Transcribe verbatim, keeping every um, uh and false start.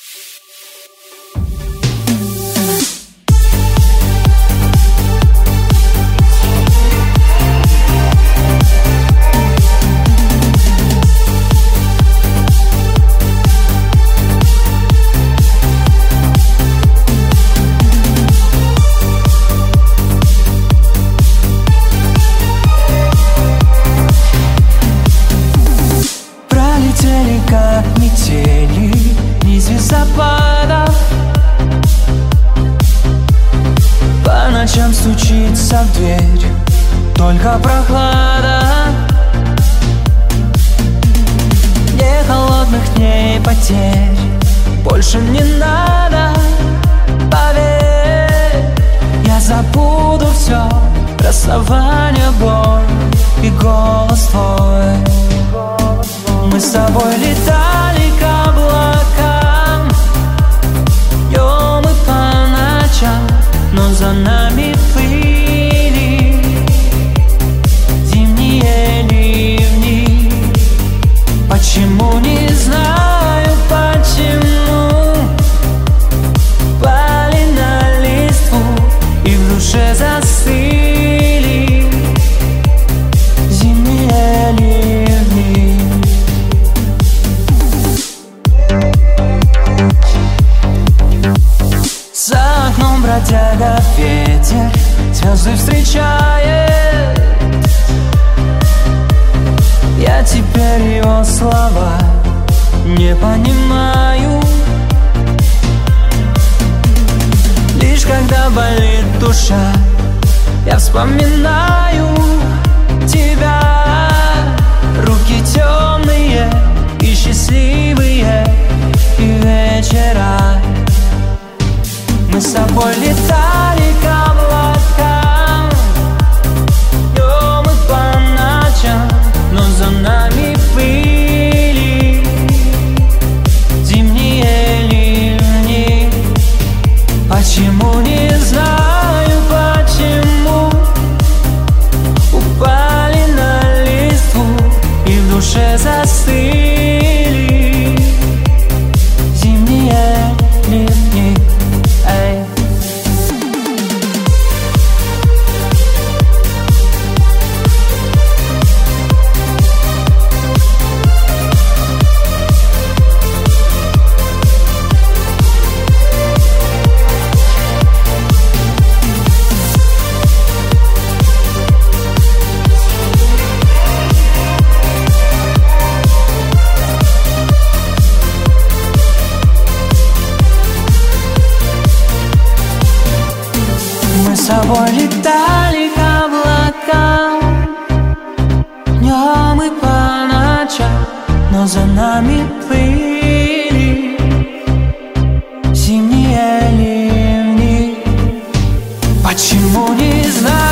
Стучится в дверь только прохлада. Мне холодных дней потерь больше не надо. Поверь, я забуду все, расставание, боль и голос твой. Мы с тобой летали к облакам днем и по ночам, но за нами плыли зимние ливни. Почему, не знаю почему, пали на листву и в душе застыли зимние ливни. За окном бродяга ветер звезды встречает. Я теперь его слова не понимаю. Лишь когда болит душа, я вспоминаю тебя. Руки темные и счастливые, и вечера. Мы с тобой летали к облакам днем и по ночам, но за нами плыли зимние ливни. Почему, не знаю почему, упали на листву и в душе застыли зимние ливни. Эй. Мы с тобой летали к облакам днем и по ночам, но за нами плыли зимние ливни. Почему, не знаю.